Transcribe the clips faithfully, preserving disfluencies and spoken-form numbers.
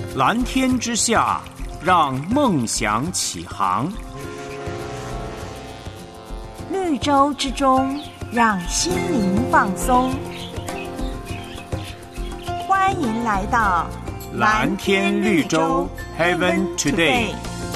蓝天之下，让梦想起航； 绿洲之中，让心灵放松。欢迎来到蓝天绿洲 Heaven Today。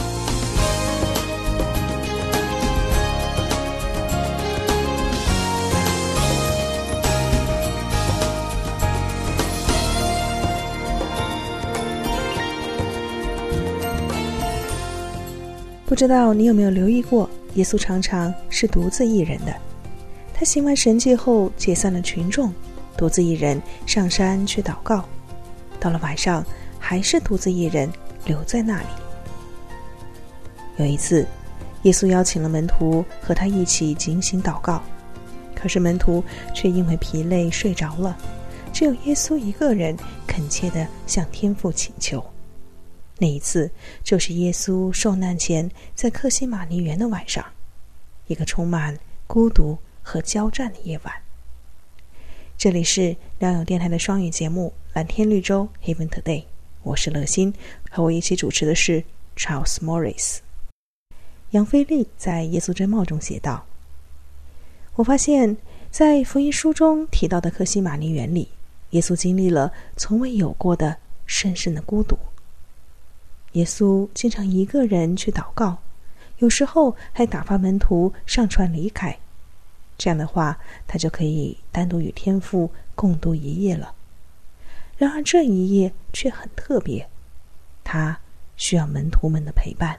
不知道你有没有留意过，耶稣常常是独自一人的。他行完神迹后解散了群众，独自一人上山去祷告，到了晚上还是独自一人留在那里。有一次，耶稣邀请了门徒和他一起警醒祷告，可是门徒却因为疲累睡着了，只有耶稣一个人恳切地向天父请求。那一次就是耶稣受难前在客西马尼园的晚上，一个充满孤独和交战的夜晚。这里是良友电台的双语节目蓝天绿洲 Heaven Today， 我是乐心，和我一起主持的是 Charles Morris。 杨菲利在耶稣真貌中写道，我发现在福音书中提到的客西马尼园里，耶稣经历了从未有过的深深的孤独。耶稣经常一个人去祷告，有时候还打发门徒上船离开，这样的话他就可以单独与天父共度一夜了。然而这一夜却很特别，他需要门徒们的陪伴。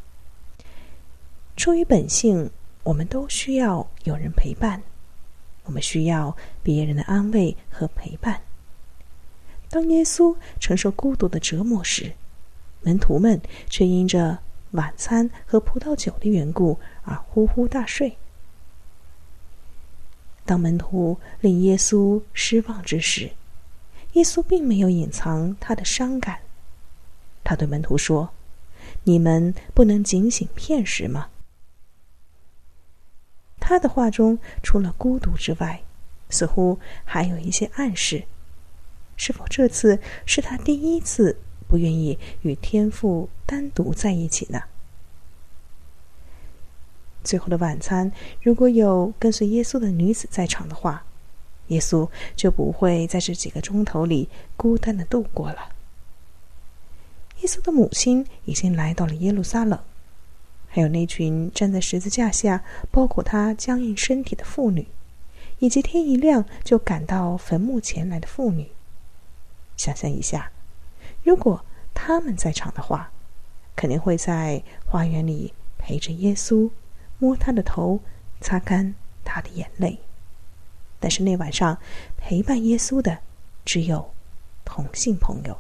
出于本性，我们都需要有人陪伴，我们需要别人的安慰和陪伴。当耶稣承受孤独的折磨时，门徒们却因着晚餐和葡萄酒的缘故而呼呼大睡。当门徒令耶稣失望之时，耶稣并没有隐藏他的伤感。他对门徒说，你们不能警醒片时吗？他的话中除了孤独之外，似乎还有一些暗示。是否这次是他第一次不愿意与天父单独在一起呢？最后的晚餐，如果有跟随耶稣的女子在场的话，耶稣就不会在这几个钟头里孤单地度过了。耶稣的母亲已经来到了耶路撒冷，还有那群站在十字架下包裹他僵硬身体的妇女，以及天一亮就赶到坟墓前来的妇女。想象一下，如果他们在场的话，肯定会在花园里陪着耶稣，摸他的头，擦干他的眼泪。但是那晚上陪伴耶稣的只有同性朋友。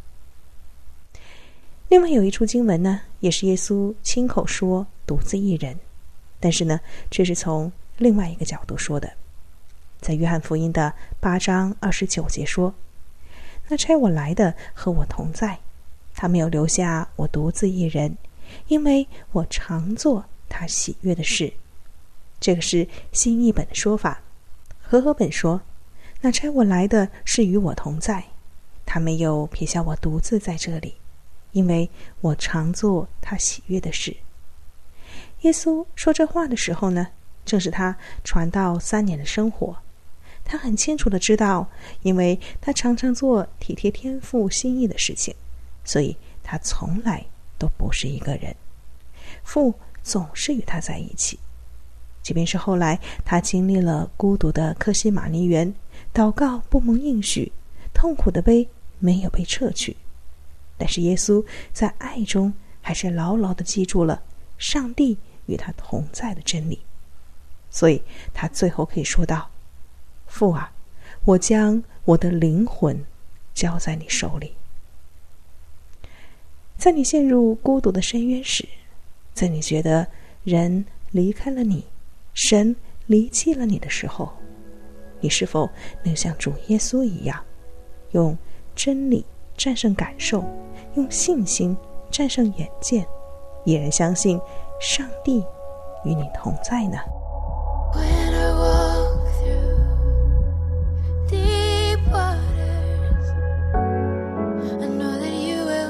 另外有一处经文呢，也是耶稣亲口说独自一人，但是呢却是从另外一个角度说的。在约翰福音的八章二十九节说，那差我来的和我同在，他没有留下我独自一人，因为我常做他喜悦的事。这个是新译本的说法。和合本说，那差我来的是与我同在，他没有撇下我独自在这里，因为我常做他喜悦的事。耶稣说这话的时候呢，正是他传道三年的生活。他很清楚地知道，因为他常常做体贴天父心意的事情，所以他从来都不是一个人，父总是与他在一起。即便是后来他经历了孤独的客西马尼园，祷告不蒙应许，痛苦的杯没有被撤去，但是耶稣在爱中还是牢牢地记住了上帝与他同在的真理。所以他最后可以说道，父啊，我将我的灵魂交在你手里。在你陷入孤独的深渊时，在你觉得人离开了你，神离弃了你的时候，你是否能像主耶稣一样，用真理战胜感受，用信心战胜眼见，依然相信上帝与你同在呢？ Deep waters, I know that you will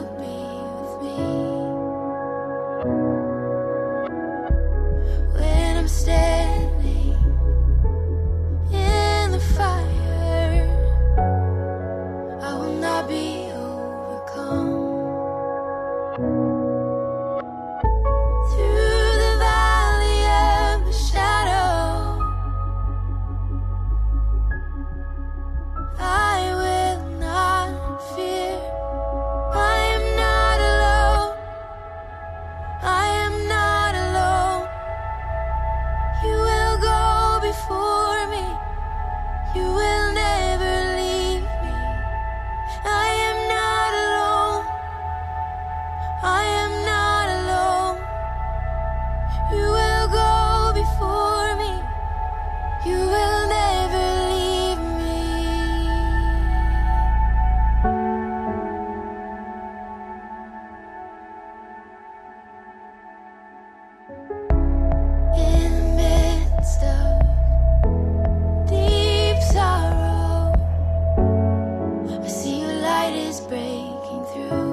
is breaking through.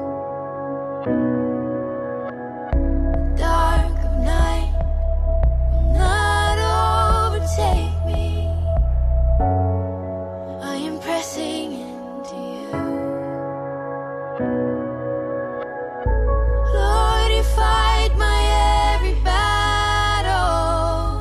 The dark of night will not overtake me. I am pressing into you. Lord, you fight my every battle,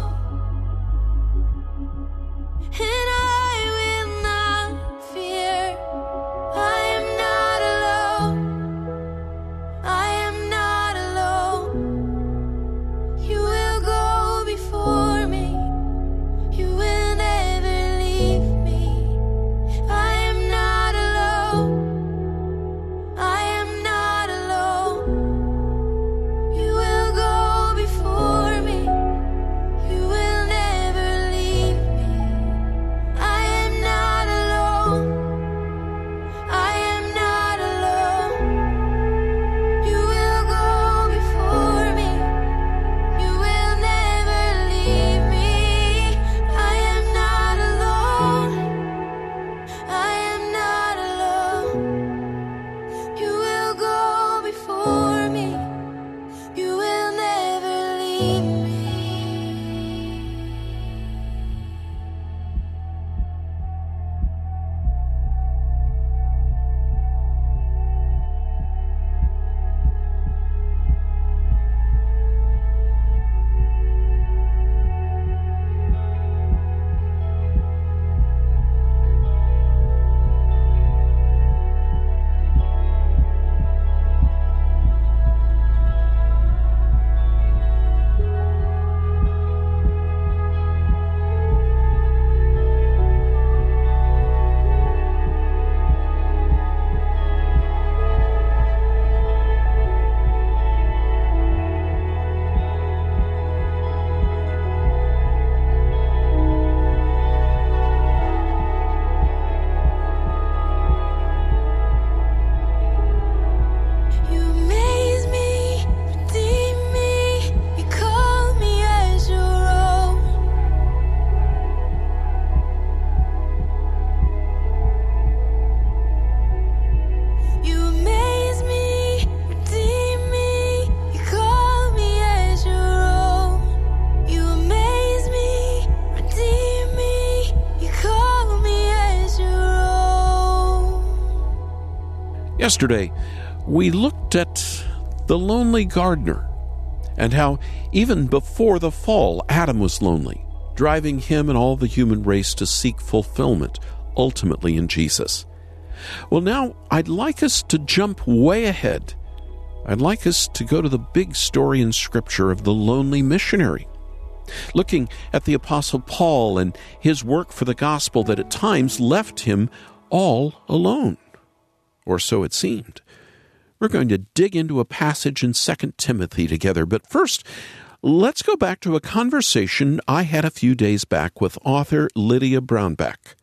and I will not fear. I am not alone. I am not alone. You will go before me. You will never leave me. I am not alone. I am not alone. You will go before me. You will never leave me. I am not alone. I am not alone. You will go before me. You will never leave me. I am not alone. I am not alone. You will go before me. You will never leave me. You amaze me, redeem me, you call me as your own. You amaze me, redeem me, you call me as your own. You amaze me, redeem me, you call me as your own. Yesterday, we looked at the lonely gardener and how even before the fall, Adam was lonely, driving him and all the human race to seek fulfillment, ultimately in Jesus. Well, now I'd like us to jump way ahead. I'd like us to go to the big story in Scripture of the lonely missionary, looking at the Apostle Paul and his work for the gospel that at times left him all alone, or so it seemed. We're going to dig into a passage in Second Timothy together, but first, let's go back to a conversation I had a few days back with author Lydia Brownback.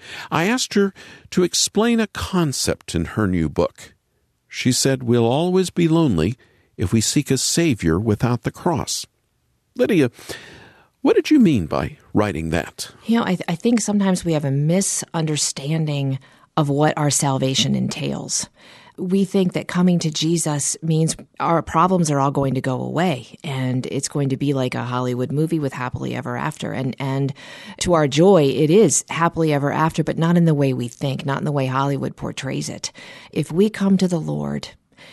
I asked her to explain a concept in her new book. She said we'll always be lonely if we seek a Savior without the cross. Lydia, what did you mean by writing that? You know, I, th- I think sometimes we have a misunderstanding of what our salvation entails. We think that coming to Jesus means our problems are all going to go away, and it's going to be like a Hollywood movie with happily ever after. And and to our joy, it is happily ever after, but not in the way we think, not in the way Hollywood portrays it. If we come to the Lord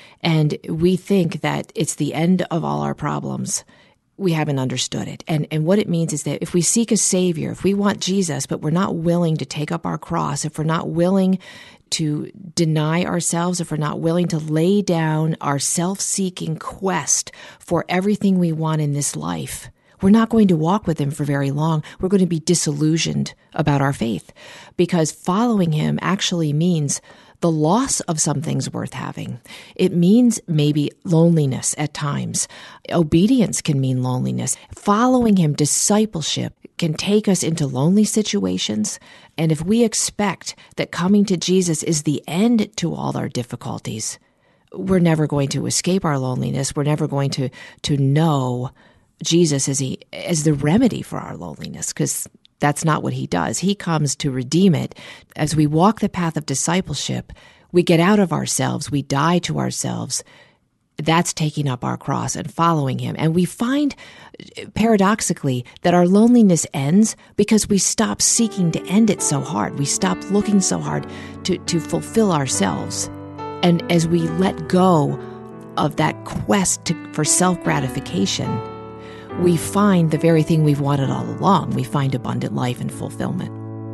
and we think that it's the end of all our problems, we haven't understood it. And and what it means is that if we seek a Savior, if we want Jesus, but we're not willing to take up our cross, if we're not willing to deny ourselves, if we're not willing to lay down our self-seeking quest for everything we want in this life, we're not going to walk with him for very long. We're going to be disillusioned about our faith, because following him actually means the loss of some things worth having. It means maybe loneliness at times. Obedience can mean loneliness. Following him, discipleship, can take us into lonely situations. And if we expect that coming to Jesus is the end to all our difficulties, we're never going to escape our loneliness. We're never going to, to know Jesus as, he, as the remedy for our loneliness, because that's not what he does. He comes to redeem it. As we walk the path of discipleship, we get out of ourselves, we die to ourselves. That's taking up our cross and following him. And we find, paradoxically, that our loneliness ends because we stop seeking to end it so hard. We stop looking so hard to, to fulfill ourselves. And as we let go of that quest to, for self-gratification, we find the very thing we've wanted all along. We find abundant life and fulfillment.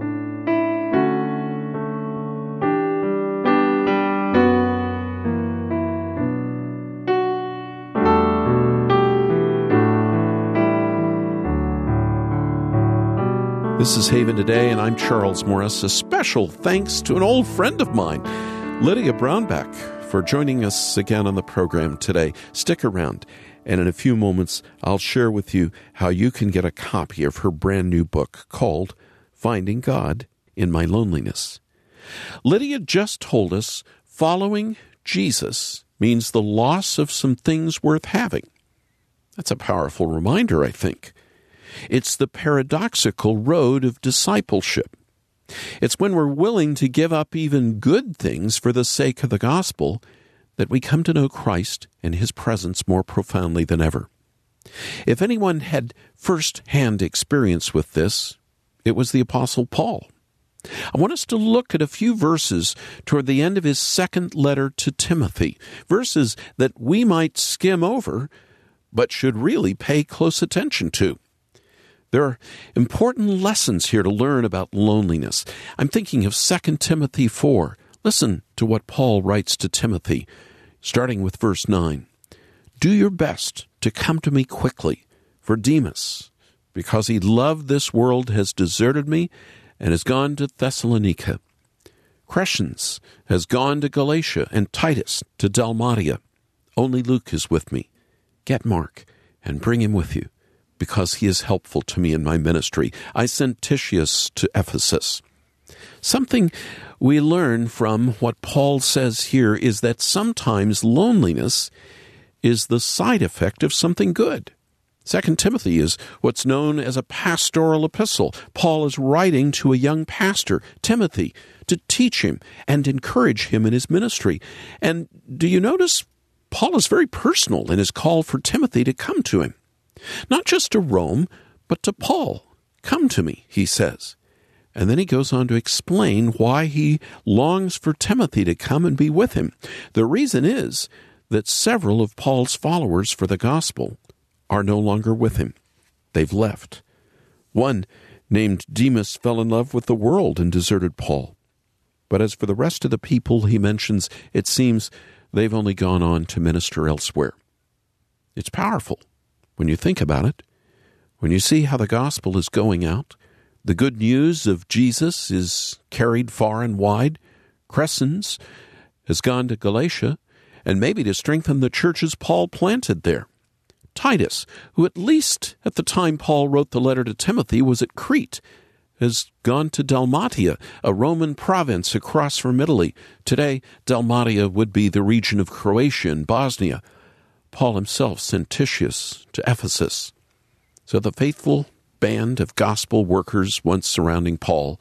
This is Haven Today, and I'm Charles Morris. A special thanks to an old friend of mine, Lydia Brownback, for joining us again on the program today. Stick around, and in a few moments, I'll share with you how you can get a copy of her brand new book called Finding God in My Loneliness. Lydia just told us following Jesus means the loss of some things worth having. That's a powerful reminder, I think. It's the paradoxical road of discipleship. It's when we're willing to give up even good things for the sake of the gospel that we come to know Christ and his presence more profoundly than ever. If anyone had first-hand experience with this, it was the Apostle Paul. I want us to look at a few verses toward the end of his second letter to Timothy, verses that we might skim over, but should really pay close attention to. There are important lessons here to learn about loneliness. I'm thinking of Second Timothy four. Listen to what Paul writes to Timothy, starting with verse nine. Do your best to come to me quickly, for Demas, because he loved this world, has deserted me and has gone to Thessalonica. Crescens has gone to Galatia, and Titus to Dalmatia. Only Luke is with me. Get Mark and bring him with you, because he is helpful to me in my ministry. I sent Titius to Ephesus. Something we learn from what Paul says here is that sometimes loneliness is the side effect of something good. Second Timothy is what's known as a pastoral epistle. Paul is writing to a young pastor, Timothy, to teach him and encourage him in his ministry. And do you notice Paul is very personal in his call for Timothy to come to him? Not just to Rome, but to Paul. Come to me, he says. And then he goes on to explain why he longs for Timothy to come and be with him. The reason is that several of Paul's followers for the gospel are no longer with him. They've left. One, named Demas, fell in love with the world and deserted Paul. But as for the rest of the people he mentions, it seems they've only gone on to minister elsewhere. It's powerful when you think about it. When you see how the gospel is going out, the good news of Jesus is carried far and wide. Crescens has gone to Galatia, and maybe to strengthen the churches Paul planted there. Titus, who at least at the time Paul wrote the letter to Timothy was at Crete, has gone to Dalmatia, a Roman province across from Italy. Today, Dalmatia would be the region of Croatia and Bosnia. Paul himself sent Titius to Ephesus. So the faithful band of gospel workers once surrounding Paul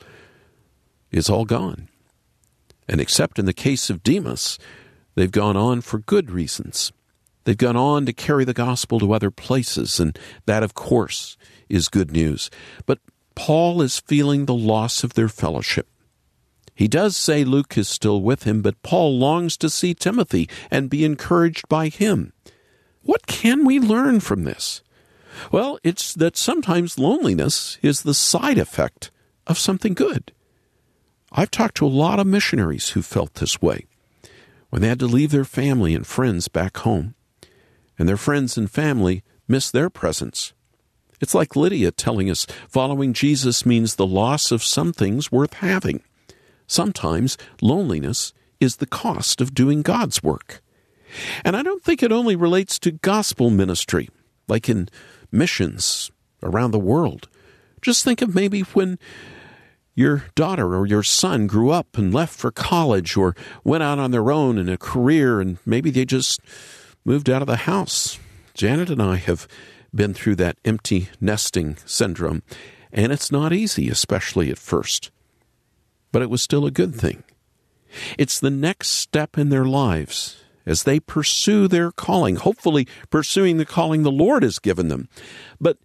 is all gone. And except in the case of Demas, they've gone on for good reasons. They've gone on to carry the gospel to other places, and that, of course, is good news. But Paul is feeling the loss of their fellowship. He does say Luke is still with him, but Paul longs to see Timothy and be encouraged by him. What can we learn from this? Well, it's that sometimes loneliness is the side effect of something good. I've talked to a lot of missionaries who felt this way when they had to leave their family and friends back home, and their friends and family miss their presence. It's like Lydia telling us following Jesus means the loss of some things worth having. Sometimes loneliness is the cost of doing God's work. And I don't think it only relates to gospel ministry, like in missions around the world. Just think of maybe when your daughter or your son grew up and left for college or went out on their own in a career, and maybe they just moved out of the house. Janet and I have been through that empty nesting syndrome, and it's not easy, especially at first. But it was still a good thing. It's the next step in their lives as they pursue their calling, hopefully pursuing the calling the Lord has given them. But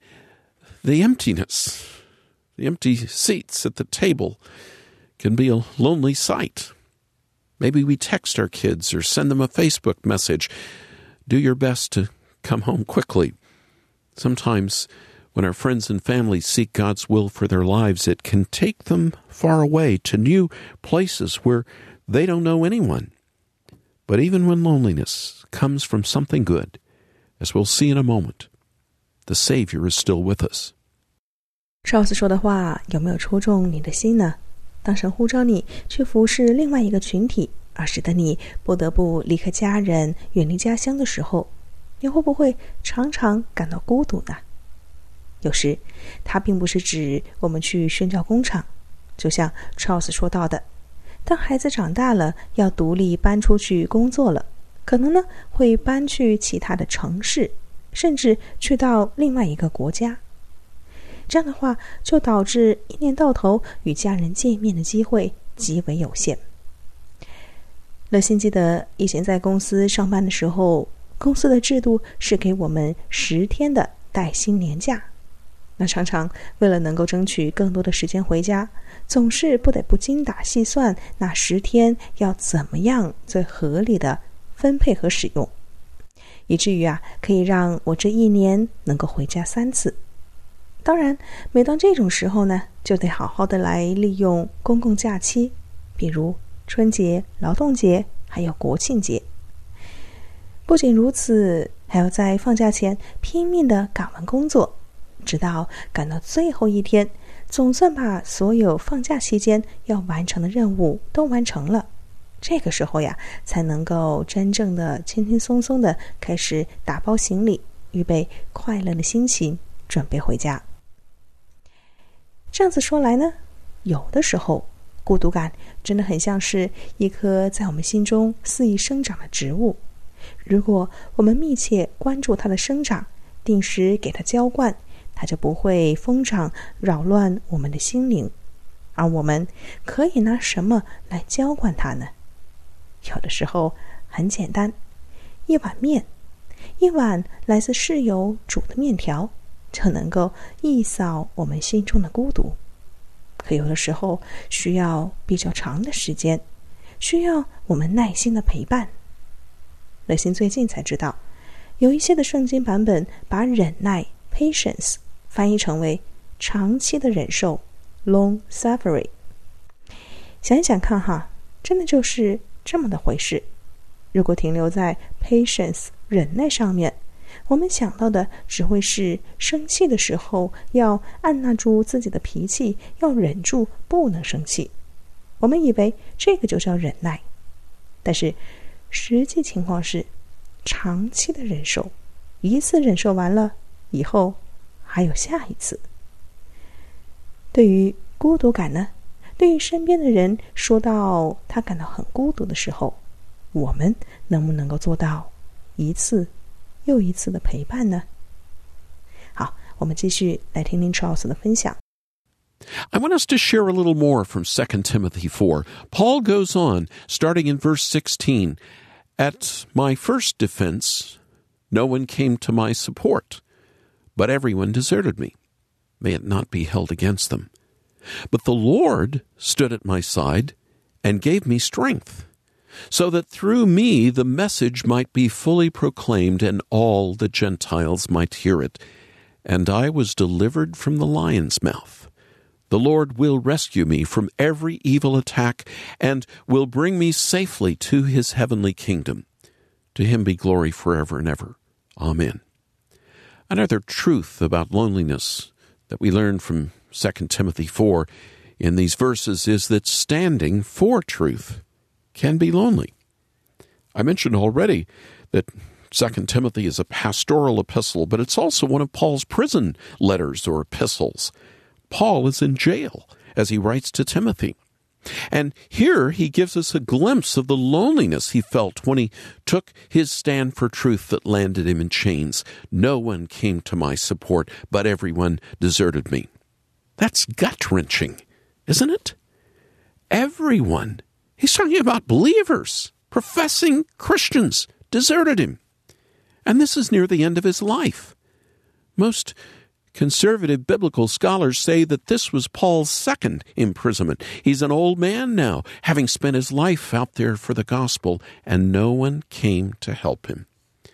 the emptiness, the empty seats at the table can be a lonely sight. Maybe we text our kids or send them a Facebook message. Do your best to come home quickly. Sometimes when our friends and family seek God's will for their lives, it can take them far away to new places where they don't know anyone. But even when loneliness comes from something good, as we'll see in a moment, the Savior is still with us. Charles 说的话有没有戳中你的心呢？当神呼召你去服侍另外一个群体，而使得你不得不离开家人，远离家乡的时候，你会不会常常感到孤独呢？有时它并不是指我们去宣教工厂，就像 Charles 说到的，当孩子长大了，要独立搬出去工作了，可能呢会搬去其他的城市，甚至去到另外一个国家。这样的话就导致一年到头与家人见面的机会极为有限。乐馨记得以前在公司上班的时候，公司的制度是给我们十天的带薪年假，那常常为了能够争取更多的时间回家，总是不得不精打细算那十天要怎么样最合理的分配和使用，以至于啊可以让我这一年能够回家三次。当然每当这种时候呢，就得好好的来利用公共假期，比如春节、劳动节还有国庆节。不仅如此，还要在放假前拼命的赶完工作，直到赶到最后一天，总算把所有放假期间要完成的任务都完成了。这个时候呀，才能够真正的轻轻松松的开始打包行李，预备快乐的心情，准备回家。这样子说来呢，有的时候孤独感真的很像是一棵在我们心中肆意生长的植物，如果我们密切关注它的生长，定时给它浇灌，它就不会疯长扰乱我们的心灵。而我们可以拿什么来浇灌它呢？有的时候很简单，一碗面，一碗来自室友煮的面条，就能够一扫我们心中的孤独。可有的时候需要比较长的时间，需要我们耐心的陪伴。乐馨最近才知道，有一些的圣经版本把忍耐 patience 翻译成为长期的忍受 long suffering。 想一想看哈，真的就是这么的回事。如果停留在 patience 忍耐上面，我们想到的只会是生气的时候要按捺住自己的脾气，要忍住不能生气。我们以为这个就叫忍耐，但是实际情况是长期的忍受，一次忍受完了以后还有下一次。对于孤独感呢，对于身边的人说到他感到很孤独的时候，我们能不能够做到一次又一次的陪伴呢？好，我们继续来听听 Charles 的分享。 I want us to share a little more from Second Timothy four. Paul goes on, starting in verse sixteen, At my first defense, no one came to my support, but everyone deserted me. May it not be held against them. But the Lord stood at my side and gave me strength, so that through me the message might be fully proclaimed and all the Gentiles might hear it. And I was delivered from the lion's mouth. The Lord will rescue me from every evil attack and will bring me safely to his heavenly kingdom. To him be glory forever and ever. Amen. Another truth about loneliness that we learn from Second Timothy four in these verses is that standing for truth can be lonely. I mentioned already that Second Timothy is a pastoral epistle, but it's also one of Paul's prison letters or epistles. Paul is in jail as he writes to Timothy. And here he gives us a glimpse of the loneliness he felt when he took his stand for truth that landed him in chains. No one came to my support, but everyone deserted me. That's gut-wrenching, isn't it? Everyone He's talking about believers, professing Christians, deserted him. And this is near the end of his life. Most conservative biblical scholars say that this was Paul's second imprisonment. He's an old man now, having spent his life out there for the gospel, and no one came to help him.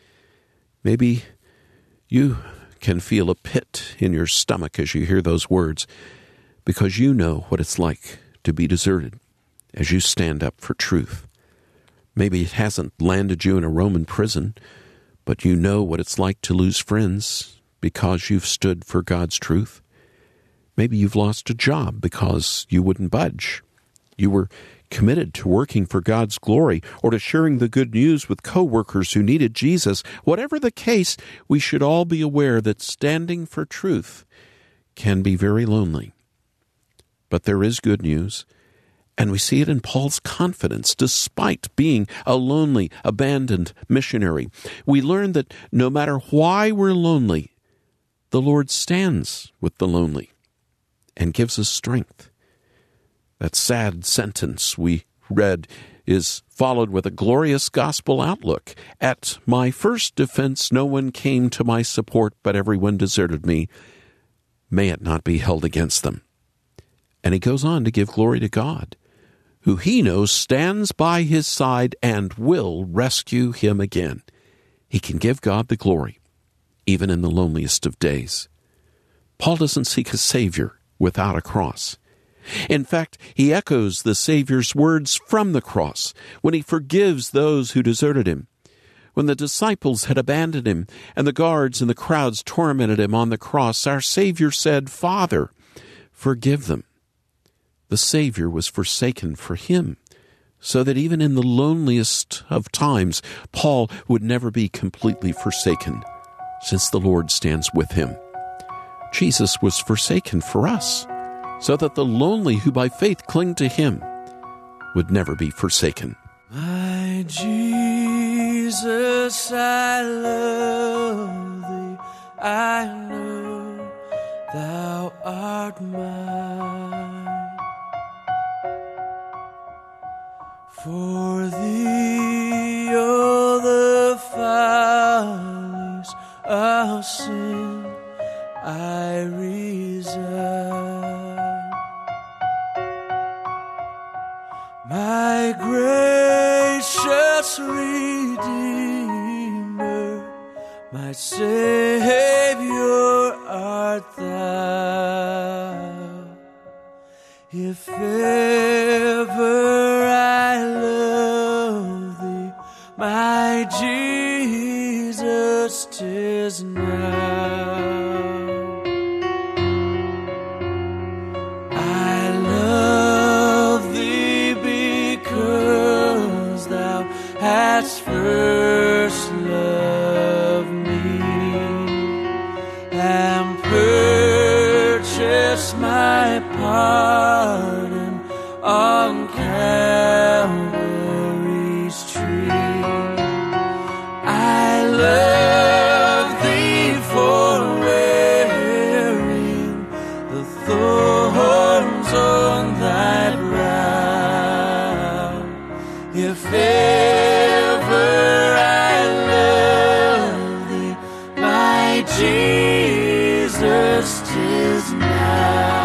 Maybe you can feel a pit in your stomach as you hear those words, because you know what it's like to be deserted as you stand up for truth. Maybe it hasn't landed you in a Roman prison, but you know what it's like to lose friends because you've stood for God's truth. Maybe you've lost a job because you wouldn't budge. You were committed to working for God's glory or to sharing the good news with co-workers who needed Jesus. Whatever the case, we should all be aware that standing for truth can be very lonely. But there is good news, and we see it in Paul's confidence, despite being a lonely, abandoned missionary. We learn that no matter why we're lonely, the Lord stands with the lonely and gives us strength. That sad sentence we read is followed with a glorious gospel outlook. At my first defense, no one came to my support, but everyone deserted me. May it not be held against them. And he goes on to give glory to God, who he knows stands by his side and will rescue him again. He can give God the glory, even in the loneliest of days. Paul doesn't seek a Savior without a cross. In fact, he echoes the Savior's words from the cross when he forgives those who deserted him. When the disciples had abandoned him and the guards and the crowds tormented him on the cross, our Savior said, "Father, forgive them." The Savior was forsaken for him, so that even in the loneliest of times, Paul would never be completely forsaken, since the Lord stands with him. Jesus was forsaken for us, so that the lonely who by faith cling to him would never be forsaken. My Jesus, I love thee, I know thou art mine. For thee all the follies of sin I resign. My gracious Redeemer, my Savior art thou. If ever I love thee, my Jesus, 'tis now. I love thee because thou hast first loved me and purchased my pardon on Calvary's tree. I love thee for wearing the thorns on thy brow. If ever I love thee, my Jesus, 'tis now.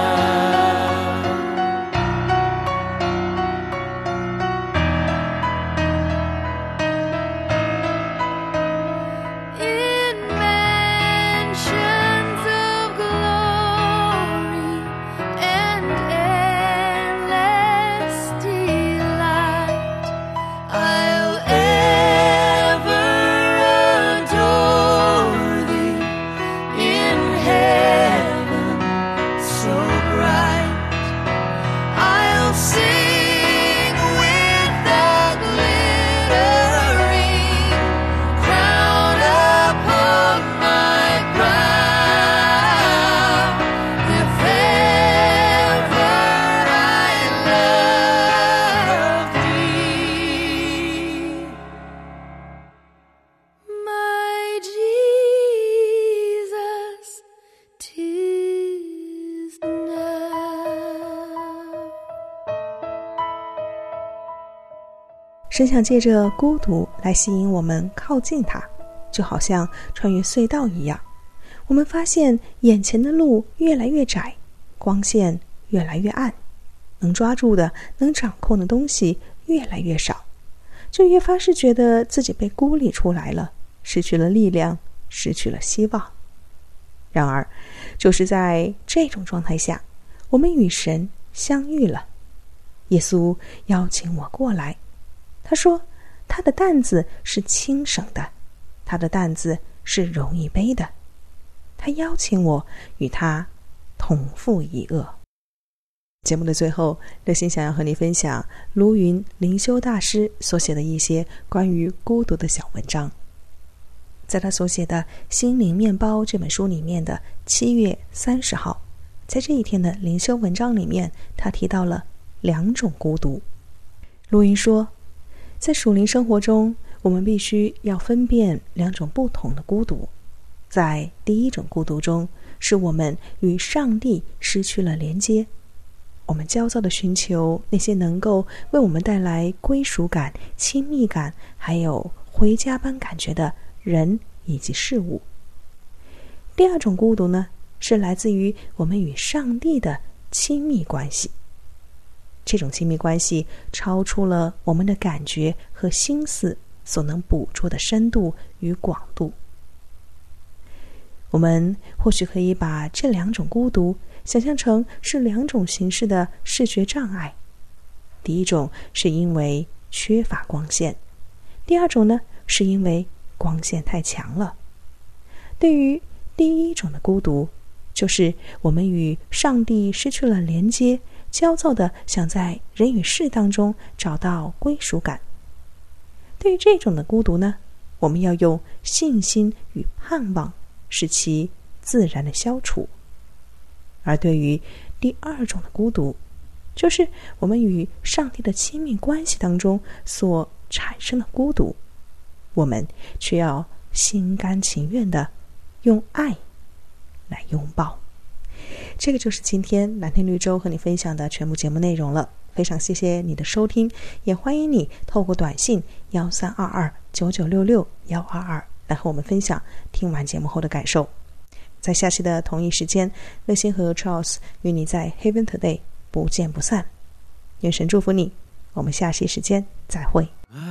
神想借着孤独来吸引我们靠近他，就好像穿越隧道一样。我们发现眼前的路越来越窄，光线越来越暗，能抓住的、能掌控的东西越来越少，就越发是觉得自己被孤立出来了，失去了力量，失去了希望。然而，就是在这种状态下，我们与神相遇了。耶稣邀请我过来，他说他的担子是轻省的，他的担子是容易背的。他邀请我与他同负一轭。节目的最后，乐心想要和你分享卢云灵修大师所写的一些关于孤独的小文章。在他所写的《心灵面包》这本书里面的七月三十号，在这一天的灵修文章里面，他提到了两种孤独。卢云说，在属灵生活中，我们必须要分辨两种不同的孤独。在第一种孤独中，是我们与上帝失去了连接，我们焦躁地寻求那些能够为我们带来归属感、亲密感，还有回家般感觉的人以及事物。第二种孤独呢，是来自于我们与上帝的亲密关系。这种亲密关系超出了我们的感觉和心思所能捕捉的深度与广度。我们或许可以把这两种孤独想象成是两种形式的视觉障碍。第一种是因为缺乏光线，第二种呢，是因为光线太强了。对于第一种的孤独，就是我们与上帝失去了连接，焦躁地想在人与事当中找到归属感。对于这种的孤独呢，我们要用信心与盼望使其自然的消除。而对于第二种的孤独，就是我们与上帝的亲密关系当中所产生的孤独，我们却要心甘情愿的用爱来拥抱。这个就是今天蓝天绿洲和你分享的全部节目内容了，非常谢谢你的收听，也欢迎你透过短信幺三二二九九六六幺二二来和我们分享听完节目后的感受。在下期的同一时间，乐心和 Charles 与你在 Heaven Today 不见不散。愿神祝福你，我们下期时间再会。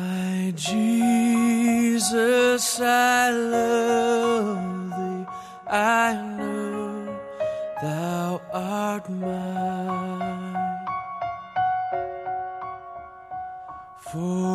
My Jesus, I love thee, I know thou art mine. For